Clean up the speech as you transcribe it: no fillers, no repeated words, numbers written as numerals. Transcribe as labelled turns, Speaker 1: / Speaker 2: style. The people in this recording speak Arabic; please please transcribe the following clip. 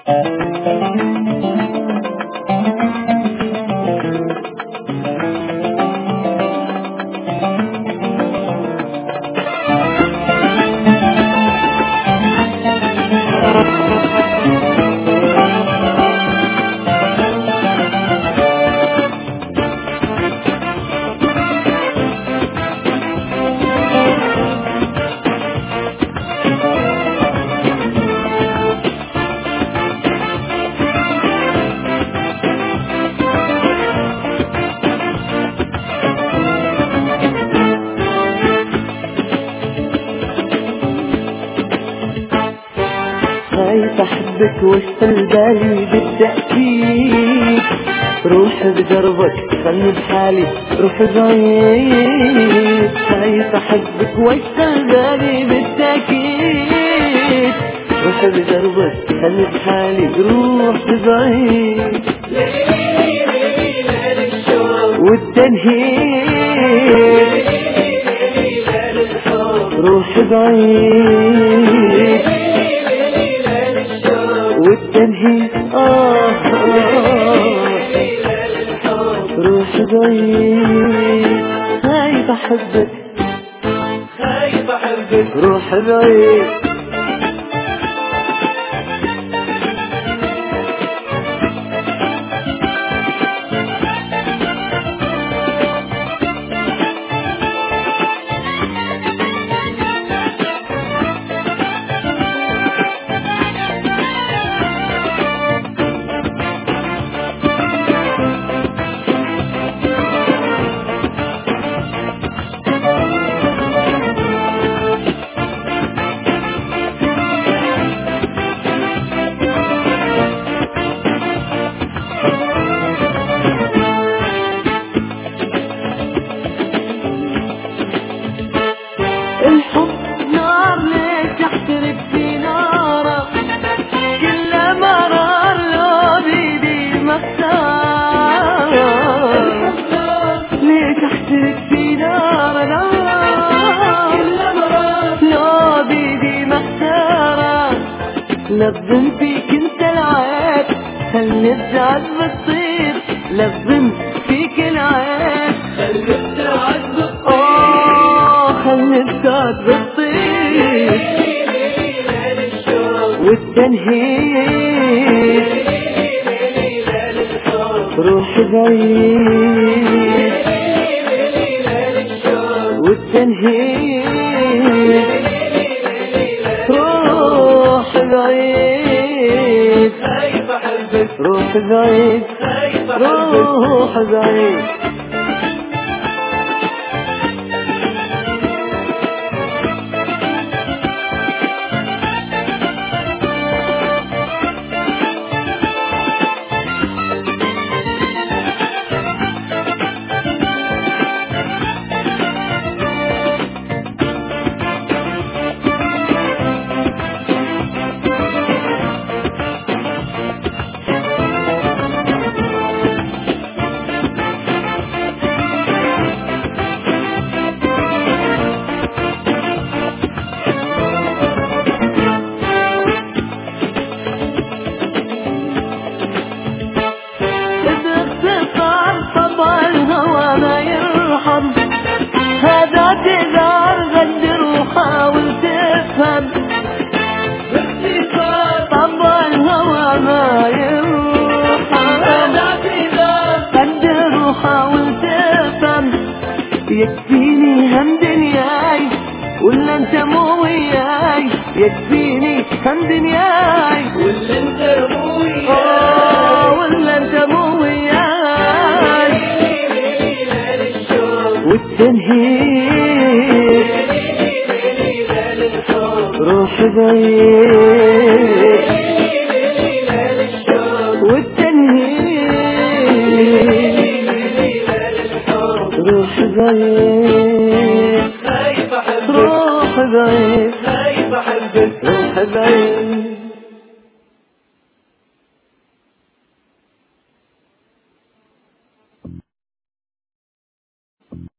Speaker 1: خايف احبك وسط البالي بالتأكيد، روح بجربك خلني بحالي روح بعيد. خايف احبك وسط البالي بالتأكيد، روح بجربك خلني بحالي روح بعيد. والتنهيد روح بعيد، والتنهيد روح بعيد. خايف احبك روح بعيد. الحب نار ليش تحترق في ناره، كل مرار لو بيدي مختار. ليش تحترق في ناره لو بيدي مختاره. للظن فيك انت العيب خلي الزعل بتصير، للظن فيك العيب خلي الزعل بتصير. والتنهيد روح بعيد، والتنهيد روح بعيد. روح بعيد روح بعيد. هذا اعتذار غدر وحاول تفهم، باختصار طبع الهوى ما يرحم. هذا اعتذار غدر وحاول تفهم، يكفيني هم دنياي ولا انت مو وياي. يكفيني هم دنياي ولا انت مو وياي، ولا انت مو وياي. والتنهيد روح بعيد، والتنهيد روح بعيد. روح بعيد روح بعيد.